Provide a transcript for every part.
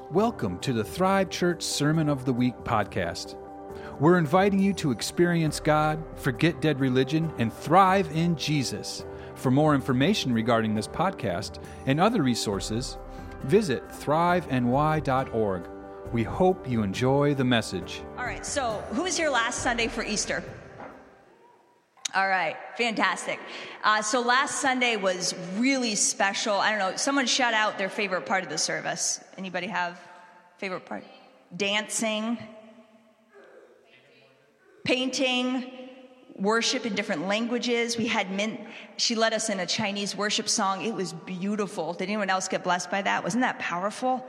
Welcome to the Thrive Church Sermon of the Week podcast. We're inviting you to experience God, forget dead religion, and thrive in Jesus. For more information regarding this podcast and other resources, visit thriveny.org. We hope you enjoy the message. All right, so who was here last Sunday for Easter? All right, fantastic. So last Sunday was really special. I don't know, someone shout out their favorite part of the service. Anybody have favorite part? Dancing, painting, worship in different languages. We had she led us in a Chinese worship song. It was beautiful. Did anyone else get blessed by that? Wasn't that powerful?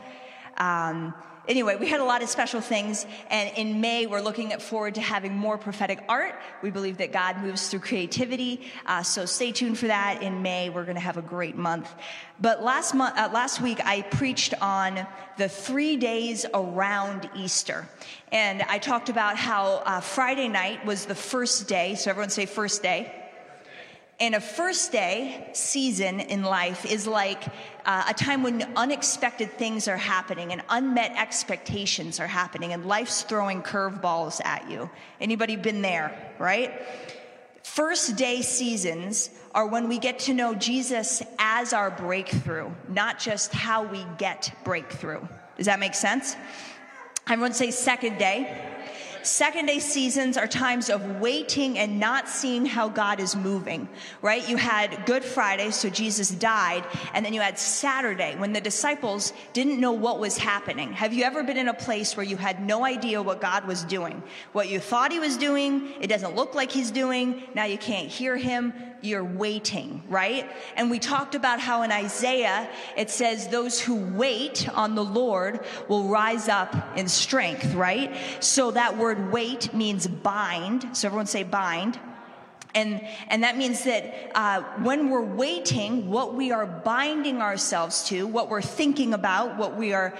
Anyway, we had a lot of special things, and in May, we're looking forward to having more prophetic art. We believe that God moves through creativity, so stay tuned for that. In May, we're going to have a great month. But last week, I preached on the 3 days around Easter, and I talked about how Friday night was the first day, so everyone say first day. And a first day season in life is like a time when unexpected things are happening and unmet expectations are happening and life's throwing curveballs at you. Anybody been there, right? First day seasons are when we get to know Jesus as our breakthrough, not just how we get breakthrough. Does that make sense? Everyone say second day. Second day seasons are times of waiting and not seeing how God is moving, right? You had Good Friday, so Jesus died, and then you had Saturday when the disciples didn't know what was happening. Have you ever been in a place where you had no idea what God was doing? What you thought he was doing, it doesn't look like he's doing, now you can't hear him, you're waiting, right? And we talked about how in Isaiah, it says those who wait on the Lord will rise up in strength, right? So that word wait means bind. So everyone say bind. And that means that when we're waiting, what we are binding ourselves to, what we're thinking about, what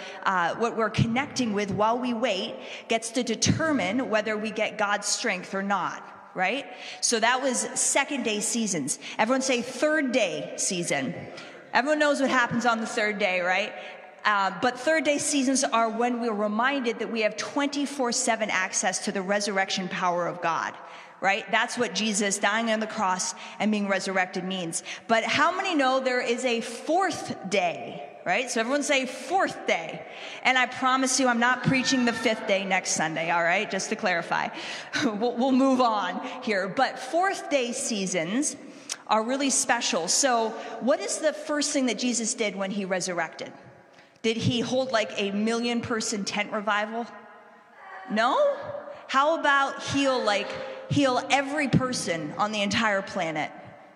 we're connecting with while we wait, gets to determine whether we get God's strength or not. Right? So that was second day seasons. Everyone say third day season. Everyone knows what happens on the third day, right? But third day seasons are when we're reminded that we have 24/7 access to the resurrection power of God. Right? That's what Jesus dying on the cross and being resurrected means. But how many know there is a fourth day? Right? So everyone say fourth day. And I promise you, I'm not preaching the fifth day next Sunday, all right? Just to clarify. We'll move on here. But fourth day seasons are really special. So what is the first thing that Jesus did when he resurrected? Did he hold like a 1 million person tent revival? No? How about heal every person on the entire planet?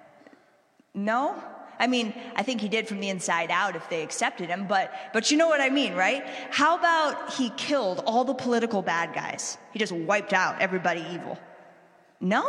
No? I mean, I think he did from the inside out if they accepted him, but you know what I mean, right? How about he killed all the political bad guys? He just wiped out everybody evil. No?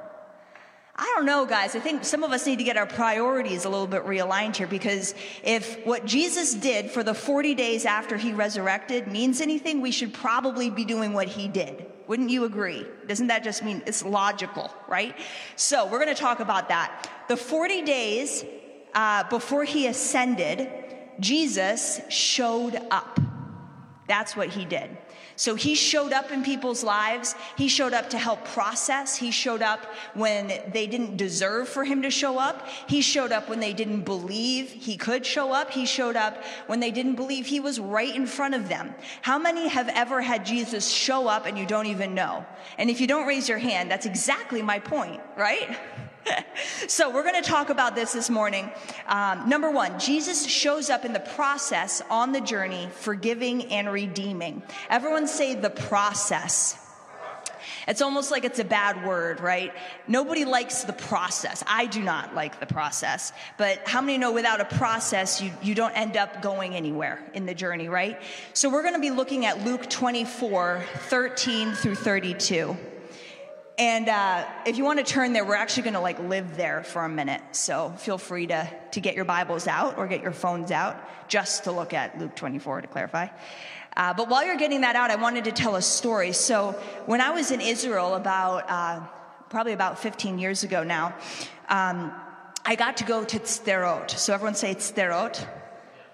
I don't know, guys. I think some of us need to get our priorities a little bit realigned here, because if what Jesus did for the 40 days after he resurrected means anything, we should probably be doing what he did. Wouldn't you agree? Doesn't that just mean it's logical, right? So we're going to talk about that. The 40 days before he ascended, Jesus showed up. That's what he did. So he showed up in people's lives. He showed up to help process. He showed up when they didn't deserve for him to show up. He showed up when they didn't believe he could show up. He showed up when they didn't believe he was right in front of them. How many have ever had Jesus show up and you don't even know? And if you don't raise your hand, that's exactly my point, right? So we're going to talk about this morning. Number one, Jesus shows up in the process on the journey, forgiving and redeeming. Everyone say the process. It's almost like it's a bad word, right? Nobody likes the process. I do not like the process. But how many know without a process, you don't end up going anywhere in the journey, right? So we're going to be looking at Luke 24, 13 through 32. And if you want to turn there, we're actually going to live there for a minute. So feel free to get your Bibles out or get your phones out just to look at Luke 24 to clarify. But while you're getting that out, I wanted to tell a story. So when I was in Israel probably about 15 years ago now, I got to go to Sderot. So everyone say Sderot.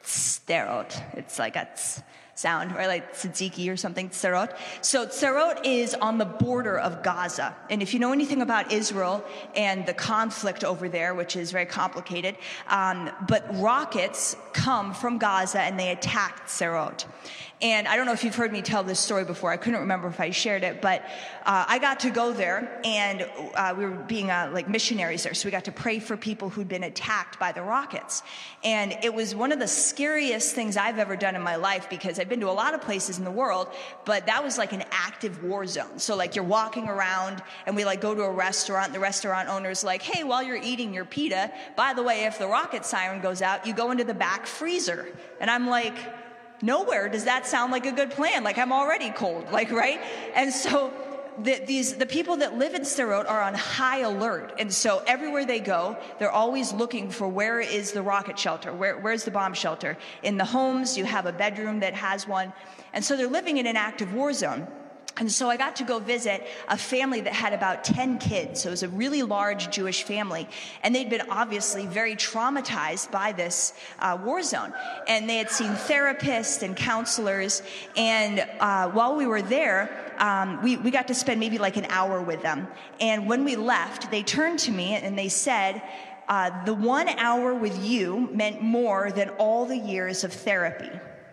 Sderot. It's like a sound, or like tzatziki or something, Sderot. So Sderot is on the border of Gaza. And if you know anything about Israel and the conflict over there, which is very complicated, but rockets come from Gaza and they attacked Sderot. And I don't know if you've heard me tell this story before. I couldn't remember if I shared it, but I got to go there, and we were being like missionaries there. So we got to pray for people who'd been attacked by the rockets. And it was one of the scariest things I've ever done in my life, because I've been to a lot of places in the world, but that was like an active war zone. So like you're walking around, and we like go to a restaurant, and the restaurant owner's like, hey, while you're eating your pita, by the way, if the rocket siren goes out, you go into the back freezer. And I'm like, nowhere does that sound like a good plan. Like, I'm already cold, like, right? And so the people that live in Sderot are on high alert. And so everywhere they go, they're always looking for, where is the rocket shelter? Where's the bomb shelter? In the homes, you have a bedroom that has one. And so they're living in an active war zone. And so I got to go visit a family that had about 10 kids. So it was a really large Jewish family. And they'd been obviously very traumatized by this war zone. And they had seen therapists and counselors. And while we were there, we got to spend maybe like an hour with them. And when we left, they turned to me and they said, the 1 hour with you meant more than all the years of therapy.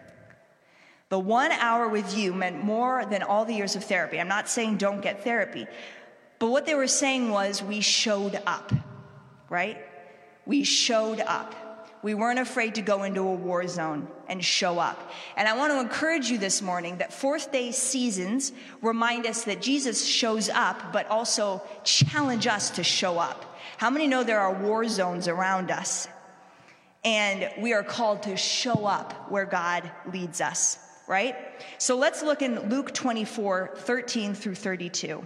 The 1 hour with you meant more than all the years of therapy. I'm not saying don't get therapy. But what they were saying was, we showed up, right? We showed up. We weren't afraid to go into a war zone and show up. And I want to encourage you this morning that fourth day seasons remind us that Jesus shows up, but also challenge us to show up. How many know there are war zones around us? And we are called to show up where God leads us. Right? So let's look in Luke 24, 13 through 32.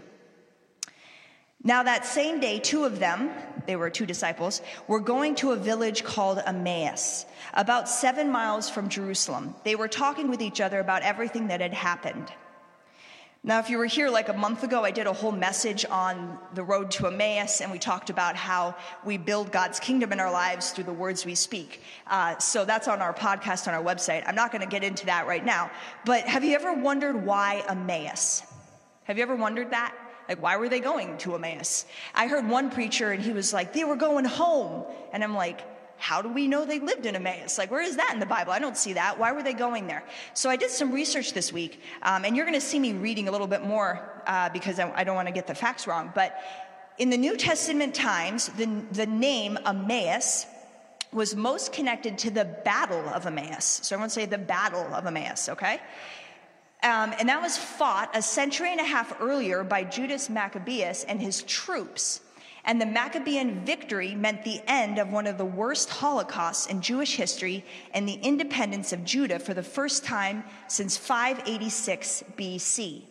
Now that same day, two of them, they were two disciples, were going to a village called Emmaus, about 7 miles from Jerusalem. They were talking with each other about everything that had happened. Now, if you were here like a month ago, I did a whole message on the road to Emmaus, and we talked about how we build God's kingdom in our lives through the words we speak. So that's on our podcast, on our website. I'm not going to get into that right now. But have you ever wondered why Emmaus? Have you ever wondered that? Like, why were they going to Emmaus? I heard one preacher, and he was like, they were going home. And I'm like, how do we know they lived in Emmaus? Like, where is that in the Bible? I don't see that. Why were they going there? So I did some research this week, and you're going to see me reading a little bit more because I don't want to get the facts wrong. But in the New Testament times, the name Emmaus was most connected to the Battle of Emmaus. So everyone say the Battle of Emmaus, okay? And that was fought a century and a half earlier by Judas Maccabeus and his troops. And the Maccabean victory meant the end of one of the worst Holocausts in Jewish history and the independence of Judah for the first time since 586 BC.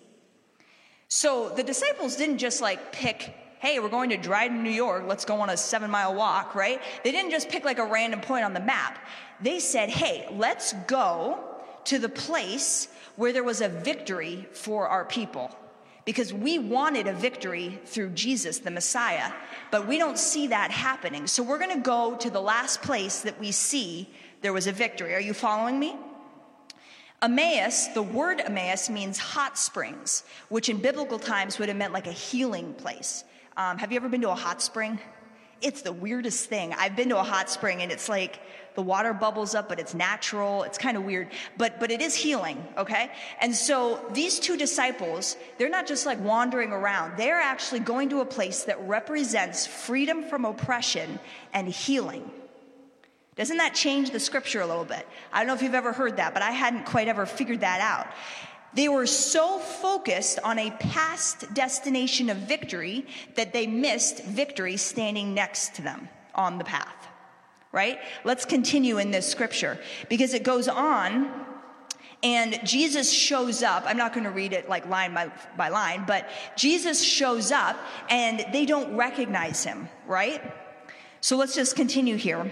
So the disciples didn't just like pick, hey, we're going to Dryden, New York, let's go on a 7-mile walk, right? They didn't just pick like a random point on the map. They said, hey, let's go to the place where there was a victory for our people. Because we wanted a victory through Jesus, the Messiah, but we don't see that happening. So we're going to go to the last place that we see there was a victory. Are you following me? Emmaus, the word Emmaus means hot springs, which in biblical times would have meant like a healing place. Have you ever been to a hot spring? It's the weirdest thing. I've been to a hot spring, and it's like the water bubbles up, but it's natural. It's kind of weird, but it is healing, okay? And so these two disciples, they're not just like wandering around. They're actually going to a place that represents freedom from oppression and healing. Doesn't that change the scripture a little bit? I don't know if you've ever heard that, but I hadn't quite ever figured that out. They were so focused on a past destination of victory that they missed victory standing next to them on the path. Right? Let's continue in this scripture because it goes on and Jesus shows up. I'm not going to read it like line by line, but Jesus shows up and they don't recognize him, right? So let's just continue here.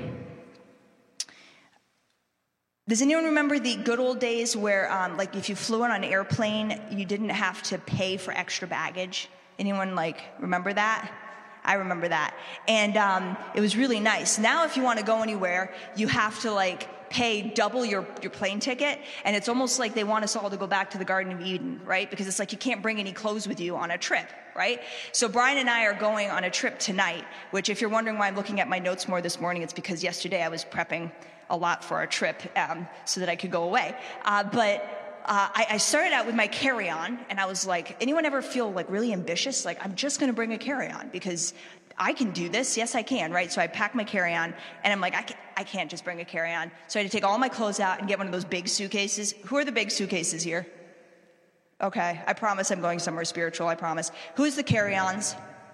Does anyone remember the good old days where like if you flew on an airplane, you didn't have to pay for extra baggage? Anyone like remember that? I remember that. And it was really nice. Now if you want to go anywhere, you have to like pay double your plane ticket, and it's almost like they want us all to go back to the Garden of Eden, right? Because it's like you can't bring any clothes with you on a trip, right? So Brian and I are going on a trip tonight, which if you're wondering why I'm looking at my notes more this morning, it's because yesterday I was prepping a lot for our trip so that I could go away. I started out with my carry-on, and I was like, anyone ever feel like really ambitious? Like, I'm just going to bring a carry-on because I can do this. Yes, I can, right? So I packed my carry-on, and I'm like, I can't just bring a carry-on. So I had to take all my clothes out and get one of those big suitcases. Who are the big suitcases here? Okay, I promise I'm going somewhere spiritual, I promise. Who's the carry-ons?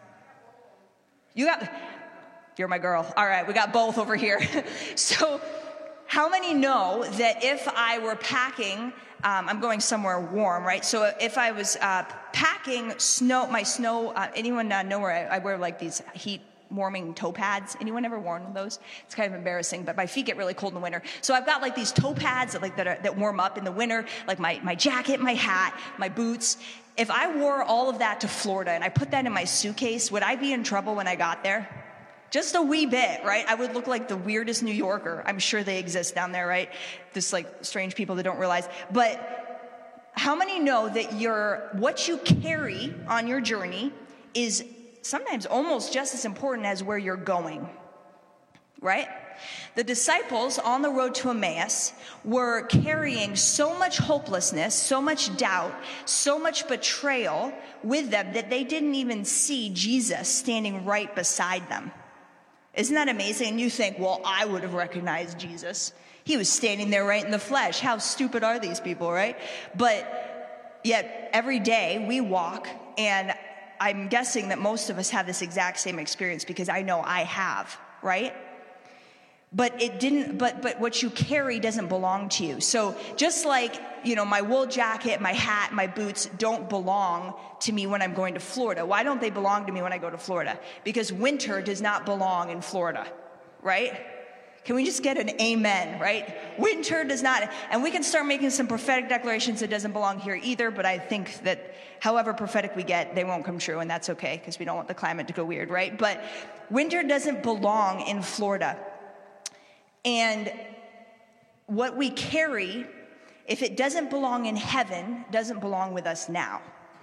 You're my girl. All right, we got both over here. So how many know that if I were packing, I'm going somewhere warm, right? So if I was packing my snow, anyone know where I wear like these heat warming toe pads? Anyone ever worn those? It's kind of embarrassing, but my feet get really cold in the winter. So I've got like these toe pads that warm up in the winter, like my jacket, my hat, my boots. If I wore all of that to Florida and I put that in my suitcase, would I be in trouble when I got there? Just a wee bit, right? I would look like the weirdest New Yorker. I'm sure they exist down there, right? Just like strange people that don't realize. But how many know that what you carry on your journey is sometimes almost just as important as where you're going, right? The disciples on the road to Emmaus were carrying so much hopelessness, so much doubt, so much betrayal with them that they didn't even see Jesus standing right beside them. Isn't that amazing? And you think, well, I would have recognized Jesus. He was standing there right in the flesh. How stupid are these people, right? But yet every day we walk, and I'm guessing that most of us have this exact same experience because I know I have, right? But what you carry doesn't belong to you. So just like, my wool jacket, my hat, my boots don't belong to me when I'm going to Florida. Why don't they belong to me when I go to Florida? Because winter does not belong in Florida, right? Can we just get an amen, right? Winter does not, and we can start making some prophetic declarations that doesn't belong here either, but I think that however prophetic we get, they won't come true, and that's okay, because we don't want the climate to go weird, right? But winter doesn't belong in Florida. And what we carry, if it doesn't belong in heaven, doesn't belong with us now.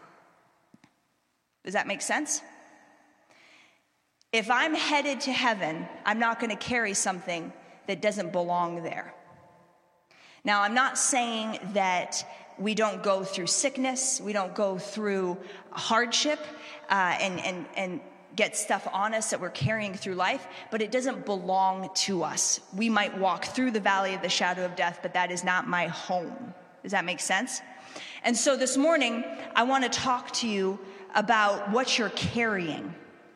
Does that make sense? If I'm headed to heaven, I'm not going to carry something that doesn't belong there. Now, I'm not saying that we don't go through sickness, we don't go through hardship, and get stuff on us that we're carrying through life, but it doesn't belong to us. We might walk through the valley of the shadow of death, but that is not my home. Does that make sense? And so this morning, I want to talk to you about what you're carrying.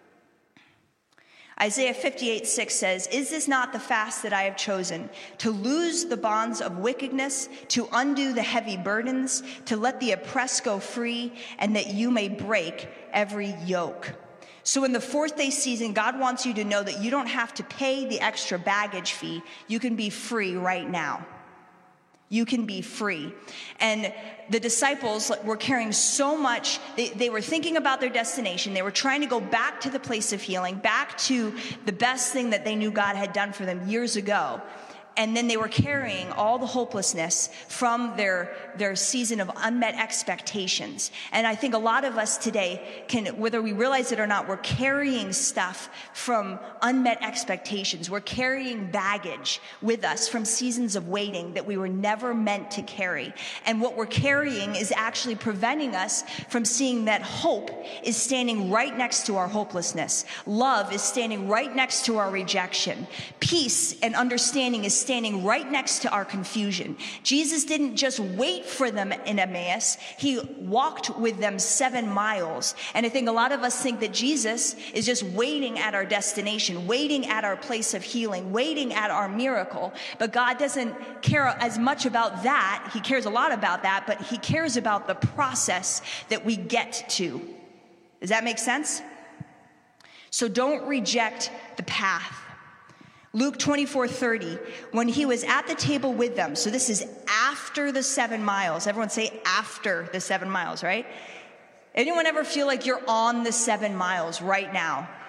Isaiah 58:6 says, "Is this not the fast that I have chosen, to loose the bonds of wickedness, to undo the heavy burdens, to let the oppressed go free, and that you may break every yoke?" So in the fourth day season, God wants you to know that you don't have to pay the extra baggage fee. You can be free right now. You can be free. And the disciples were carrying so much. They were thinking about their destination. They were trying to go back to the place of healing, back to the best thing that they knew God had done for them years ago. And then they were carrying all the hopelessness from their season of unmet expectations. And I think a lot of us today can, whether we realize it or not, we're carrying stuff from unmet expectations. We're carrying baggage with us from seasons of waiting that we were never meant to carry. And what we're carrying is actually preventing us from seeing that hope is standing right next to our hopelessness. Love is standing right next to our rejection. Peace and understanding is standing right next to our confusion. Jesus didn't just wait for them in Emmaus. He walked with them 7 miles. And I think a lot of us think that Jesus is just waiting at our destination, waiting at our place of healing, waiting at our miracle. But God doesn't care as much about that. He cares a lot about that, but he cares about the process that we get to. Does that make sense? So don't reject the path. Luke 24:30, when he was at the table with them, so this is after the 7 miles. Everyone say after the 7 miles, right? Anyone ever feel like you're on the 7 miles right now?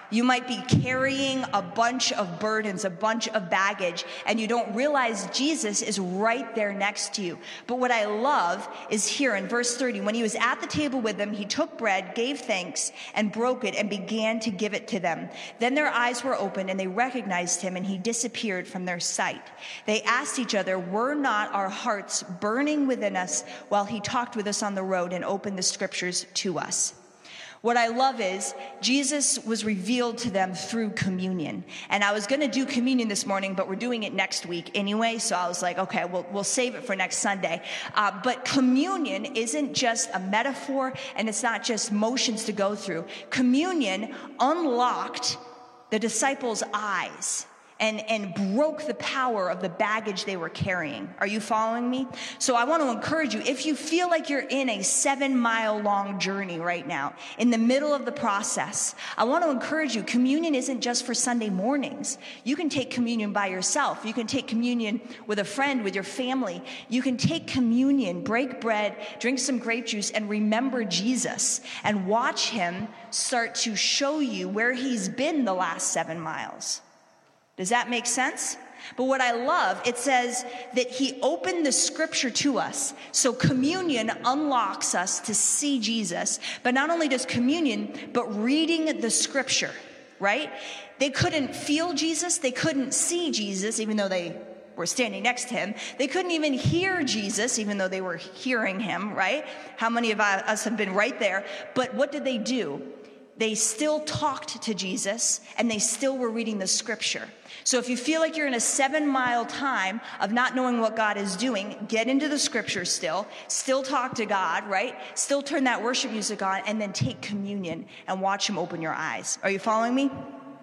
You might be carrying a bunch of burdens, a bunch of baggage, and you don't realize Jesus is right there next to you. But what I love is here in verse 30, when he was at the table with them, he took bread, gave thanks, and broke it, and began to give it to them. Then their eyes were opened, and they recognized him, and he disappeared from their sight. They asked each other, were not our hearts burning within us while he talked with us on the road and opened the scriptures to us? What I love is Jesus was revealed to them through communion. And I was going to do communion this morning, but we're doing it next week anyway. So I was like, okay, we'll save it for next Sunday. But communion isn't just a metaphor, and it's not just motions to go through. Communion unlocked the disciples' eyes and broke the power of the baggage they were carrying. Are you following me? So I want to encourage you, if you feel like you're in a 7-mile long journey right now, in the middle of the process, I want to encourage you, communion isn't just for Sunday mornings. You can take communion by yourself. You can take communion with a friend, with your family. You can take communion, break bread, drink some grape juice, and remember Jesus and watch him start to show you where he's been the last 7 miles. Does that make sense? But what I love, it says that he opened the scripture to us. So communion unlocks us to see Jesus. But not only does communion, but reading the scripture, right? They couldn't feel Jesus. They couldn't see Jesus, even though they were standing next to him. They couldn't even hear Jesus, even though they were hearing him, right? How many of us have been right there? But what did they do? They still talked to Jesus, and they still were reading the scripture. So if you feel like you're in a 7-mile time of not knowing what God is doing, get into the scripture still talk to God, right? Still turn that worship music on, and then take communion and watch him open your eyes. Are you following me?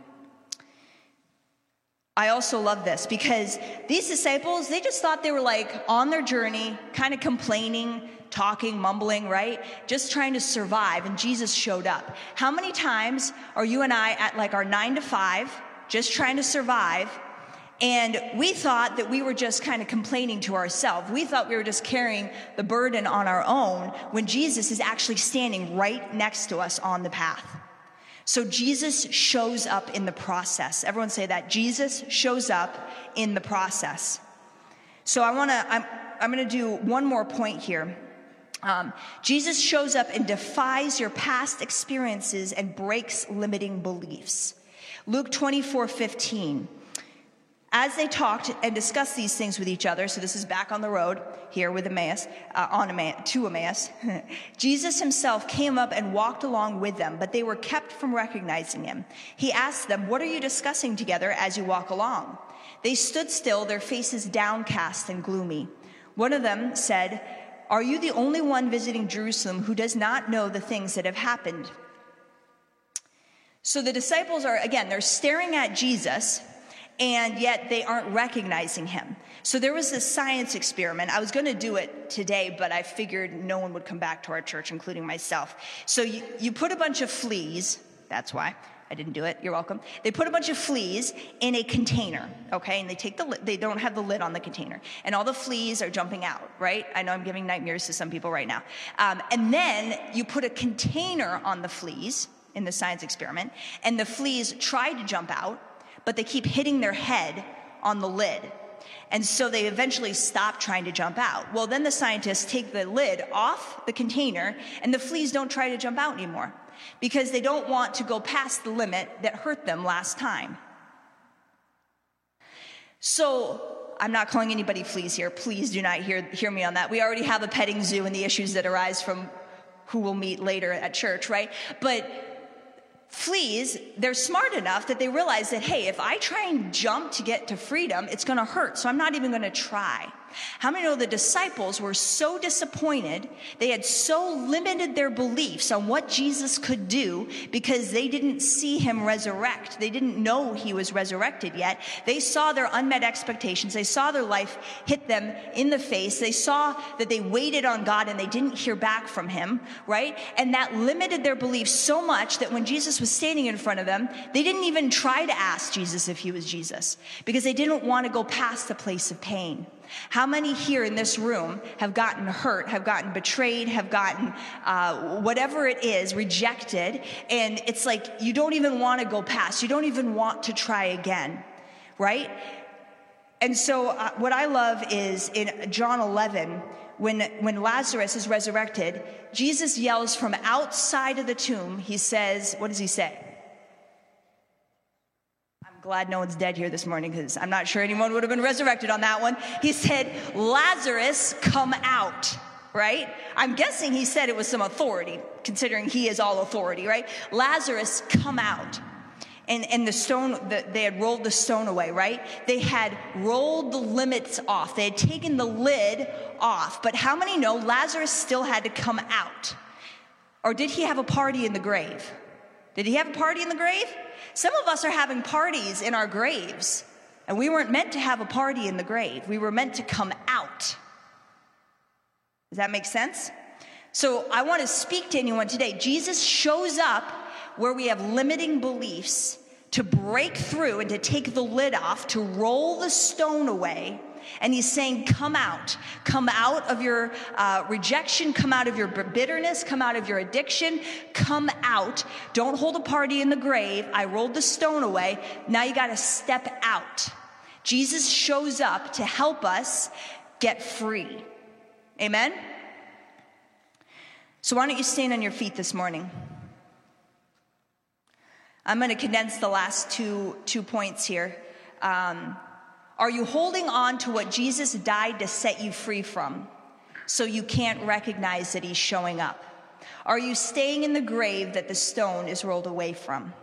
I also love this because these disciples, they just thought they were like on their journey, kind of complaining, talking, mumbling, right? Just trying to survive, and Jesus showed up. How many times are you and I at like our 9 to 5, just trying to survive, and we thought that we were just kind of complaining to ourselves. We thought we were just carrying the burden on our own when Jesus is actually standing right next to us on the path. So Jesus shows up in the process. Everyone say that. Jesus shows up in the process. So I'm going to do one more point here. Jesus shows up and defies your past experiences and breaks limiting beliefs. Luke 24:15. As they talked and discussed these things with each other, so this is back on the road here with Emmaus, to Emmaus, Jesus himself came up and walked along with them, but they were kept from recognizing him. He asked them, "What are you discussing together as you walk along?" They stood still, their faces downcast and gloomy. One of them said, "Are you the only one visiting Jerusalem who does not know the things that have happened?" So the disciples are, again, they're staring at Jesus, and yet they aren't recognizing him. So there was this science experiment. I was going to do it today, but I figured no one would come back to our church, including myself. So you put a bunch of fleas. That's why I didn't do it. You're welcome. They put a bunch of fleas in a container, okay? And they take the lid. They don't have the lid on the container. And all the fleas are jumping out, right? I know I'm giving nightmares to some people right now. And then you put a container on the fleas in the science experiment, and the fleas try to jump out, but they keep hitting their head on the lid. And so they eventually stop trying to jump out. Well, then the scientists take the lid off the container, and the fleas don't try to jump out anymore because they don't want to go past the limit that hurt them last time. So I'm not calling anybody fleas here. Please do not hear me on that. We already have a petting zoo and the issues that arise from who we'll meet later at church, right? But fleas, they're smart enough that they realize that, hey, if I try and jump to get to freedom, it's going to hurt, so I'm not even going to try. How many know the disciples were so disappointed, they had so limited their beliefs on what Jesus could do because they didn't see him resurrect. They didn't know he was resurrected yet. They saw their unmet expectations. They saw their life hit them in the face. They saw that they waited on God and they didn't hear back from him, right? And that limited their beliefs so much that when Jesus was standing in front of them, they didn't even try to ask Jesus if he was Jesus because they didn't want to go past the place of pain. How many here in this room have gotten hurt, have gotten betrayed, have gotten whatever it is, rejected, and it's like you don't even want to go past, you don't even want to try again, right? And so what I love is in John 11, when Lazarus is resurrected, Jesus yells from outside of the tomb. He says, what does he say? I'm glad no one's dead here this morning because I'm not sure anyone would have been resurrected on that one. He said, Lazarus, come out, right? I'm guessing he said it with some authority, considering he is all authority, right? Lazarus, come out. And the stone, they had rolled the stone away, right? They had rolled the limits off. They had taken the lid off. But how many know Lazarus still had to come out? Or did he have a party in the grave? Did he have a party in the grave? Some of us are having parties in our graves. And we weren't meant to have a party in the grave. We were meant to come out. Does that make sense? So I want to speak to anyone today. Jesus shows up where we have limiting beliefs to break through and to take the lid off, to roll the stone away. And he's saying, come out of your rejection, come out of your bitterness, come out of your addiction, come out. Don't hold a party in the grave. I rolled the stone away. Now you got to step out. Jesus shows up to help us get free. Amen? So why don't you stand on your feet this morning? I'm going to condense the last two points here. Are you holding on to what Jesus died to set you free from so you can't recognize that he's showing up? Are you staying in the grave that the stone is rolled away from?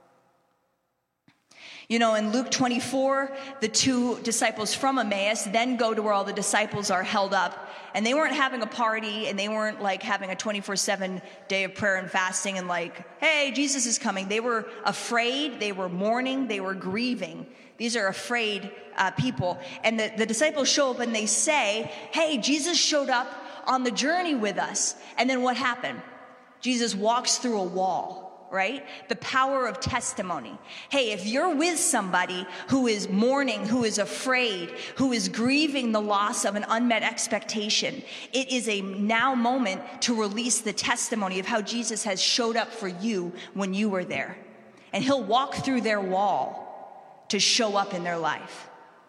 You know, in Luke 24, the two disciples from Emmaus then go to where all the disciples are held up. And they weren't having a party, and they weren't like having a 24/7 day of prayer and fasting and like, hey, Jesus is coming. They were afraid, they were mourning, they were grieving. These are afraid people. And the disciples show up and they say, hey, Jesus showed up on the journey with us. And then what happened? Jesus walks through a wall. Right? The power of testimony. Hey, if you're with somebody who is mourning, who is afraid, who is grieving the loss of an unmet expectation, it is a now moment to release the testimony of how Jesus has showed up for you when you were there. And he'll walk through their wall to show up in their life.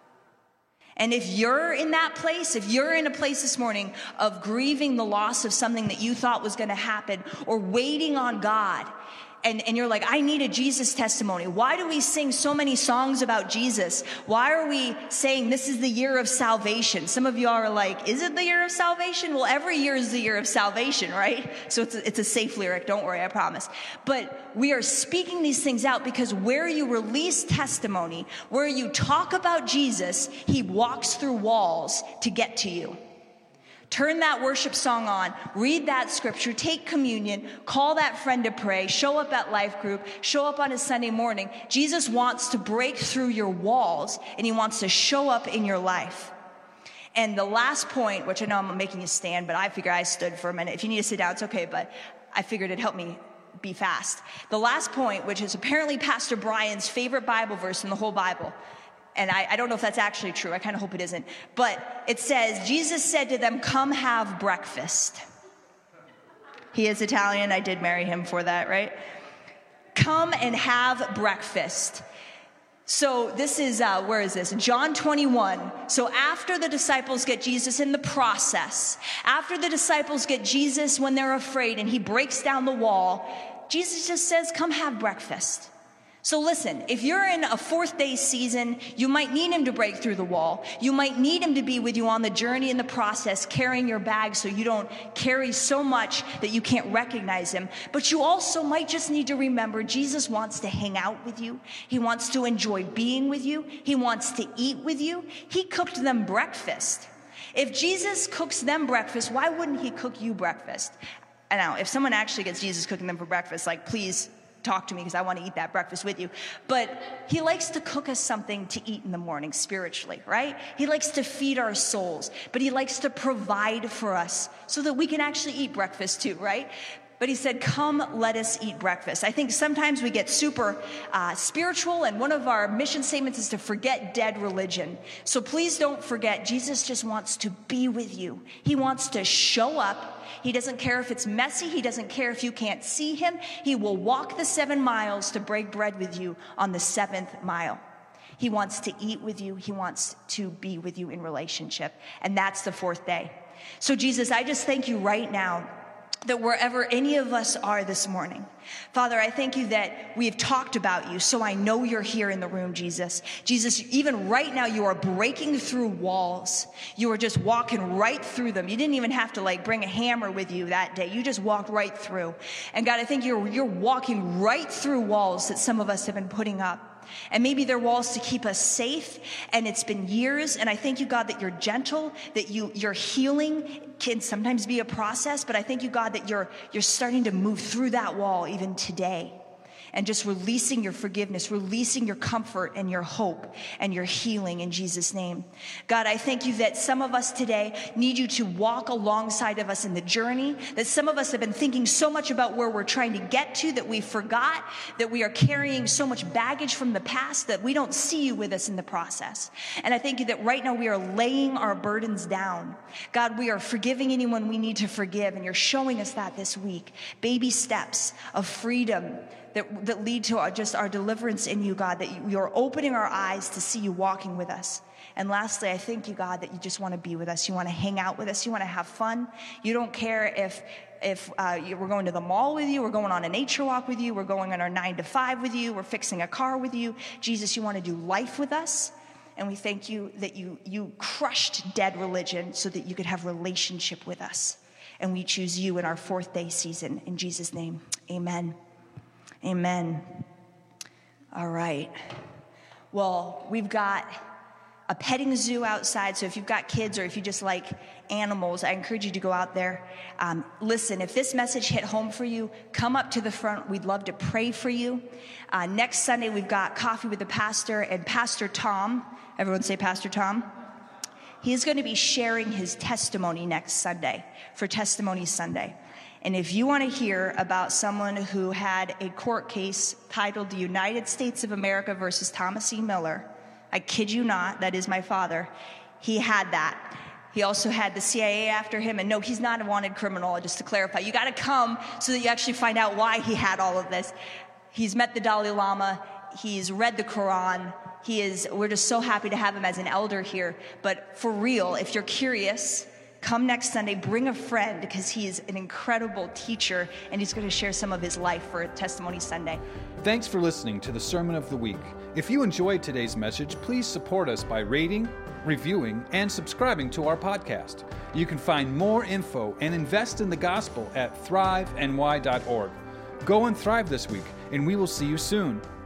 And if you're in that place, if you're in a place this morning of grieving the loss of something that you thought was going to happen or waiting on God, and you're like, I need a Jesus testimony. Why do we sing so many songs about Jesus? Why are we saying this is the year of salvation? Some of you are like, is it the year of salvation? Well, every year is the year of salvation, right? So it's a safe lyric. Don't worry, I promise. But we are speaking these things out because where you release testimony, where you talk about Jesus, he walks through walls to get to you. Turn that worship song on, read that scripture, take communion, call that friend to pray, show up at life group, show up on a Sunday morning. Jesus wants to break through your walls, and he wants to show up in your life. And the last point, which I know I'm making you stand, but I figure I stood for a minute. If you need to sit down, it's okay, but I figured it'd help me be fast. The last point, which is apparently Pastor Brian's favorite Bible verse in the whole Bible, and I don't know if that's actually true. I kind of hope it isn't. But it says, Jesus said to them, come have breakfast. He is Italian. I did marry him for that, right? Come and have breakfast. So this is, where is this? John 21. So after the disciples get Jesus in the process, after the disciples get Jesus when they're afraid and he breaks down the wall, Jesus just says, come have breakfast. So listen, if you're in a fourth day season, you might need him to break through the wall. You might need him to be with you on the journey in the process, carrying your bag so you don't carry so much that you can't recognize him. But you also might just need to remember Jesus wants to hang out with you. He wants to enjoy being with you. He wants to eat with you. He cooked them breakfast. If Jesus cooks them breakfast, why wouldn't he cook you breakfast? I know, if someone actually gets Jesus cooking them for breakfast, like, please talk to me because I want to eat that breakfast with you. But he likes to cook us something to eat in the morning spiritually, right? He likes to feed our souls, but he likes to provide for us so that we can actually eat breakfast too, right? But he said, come, let us eat breakfast. I think sometimes we get super spiritual, and one of our mission statements is to forget dead religion. So please don't forget, Jesus just wants to be with you. He wants to show up. He doesn't care if it's messy. He doesn't care if you can't see him. He will walk the 7 miles to break bread with you on the 7th mile. He wants to eat with you. He wants to be with you in relationship. And that's the 4th day. So Jesus, I just thank you right now that wherever any of us are this morning, Father, I thank you that we have talked about you, so I know you're here in the room, Jesus. Jesus, even right now, you are breaking through walls. You are just walking right through them. You didn't even have to bring a hammer with you that day. You just walked right through. And God, I think you're walking right through walls that some of us have been putting up. And maybe they're walls to keep us safe, and it's been years. And I thank you, God, that you're gentle, that your healing can sometimes be a process. But I thank you, God, that you're starting to move through that wall even today. And just releasing your forgiveness, releasing your comfort and your hope and your healing in Jesus' name. God, I thank you that some of us today need you to walk alongside of us in the journey, that some of us have been thinking so much about where we're trying to get to that we forgot, that we are carrying so much baggage from the past that we don't see you with us in the process. And I thank you that right now we are laying our burdens down. God, we are forgiving anyone we need to forgive, and you're showing us that this week. Baby steps of freedom that lead to our deliverance in you, God, that you're opening our eyes to see you walking with us. And lastly, I thank you, God, that you just want to be with us. You want to hang out with us. You want to have fun. You don't care if we're going to the mall with you, we're going on a nature walk with you, we're going on our 9 to 5 with you, we're fixing a car with you. Jesus, you want to do life with us. And we thank you that you crushed dead religion so that you could have relationship with us. And we choose you in our 4th day season. In Jesus' name, amen. Amen. All right. Well, we've got a petting zoo outside, so if you've got kids or if you just like animals, I encourage you to go out there. Listen, if this message hit home for you, come up to the front. We'd love to pray for you. Next Sunday, we've got coffee with the pastor and Pastor Tom. Everyone say Pastor Tom. He's going to be sharing his testimony next Sunday for Testimony Sunday. And if you want to hear about someone who had a court case titled the United States of America versus Thomas E. Miller, I kid you not, that is my father, he had that. He also had the CIA after him. And no, he's not a wanted criminal, just to clarify. You got to come so that you actually find out why he had all of this. He's met the Dalai Lama. He's read the Quran. We're just so happy to have him as an elder here. But for real, if you're curious, come next Sunday, bring a friend, because he is an incredible teacher, and he's going to share some of his life for Testimony Sunday. Thanks for listening to the Sermon of the Week. If you enjoyed today's message, please support us by rating, reviewing, and subscribing to our podcast. You can find more info and invest in the gospel at thriveny.org. Go and thrive this week, and we will see you soon.